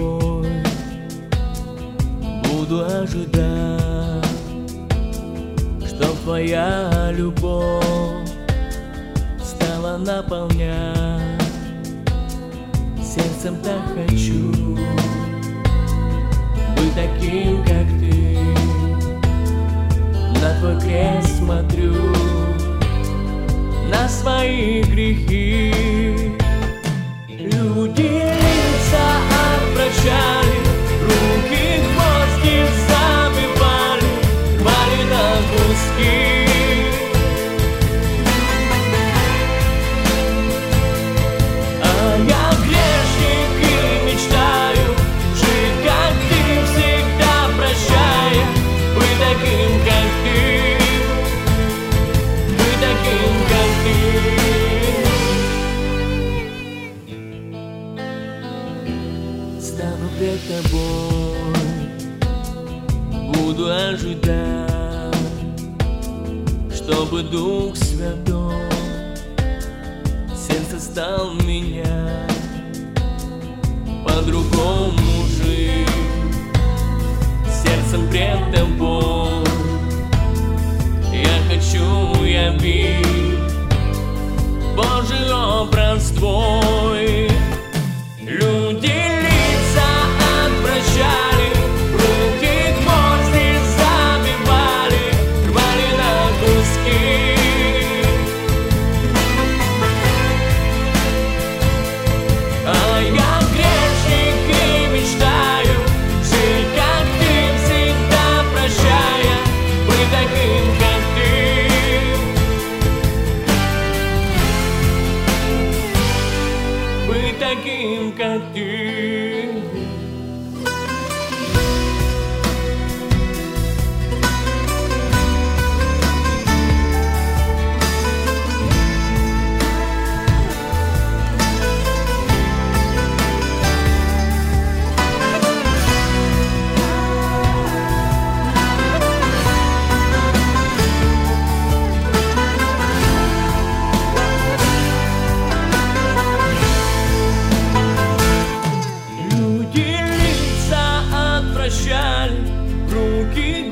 тобой, буду ожидать, чтоб твоя любовь стала наполнять. Сердцем так хочу быть таким, как ты. На твой крест смотрю, на свои грехи. Люди лица отвращали, руки гвозди забивали, рвали на куски. А я грешник и мечтаю жить, как ты, всегда прощая, быть таким, как ты, быть таким, как ты. Стану пред тобой, буду ожидать, чтобы Дух Святой сердце стал менять, по-другому жить, сердцем пред тобой. Я хочу явить Божий образ твой. Люди лица отвращали, руки гвозди забивали, рвали на куски. А я грешник и мечтаю жить, как ты, всегда прощая, быть таким, как ты, быть таким, как ты. Люди лица отвращали, руки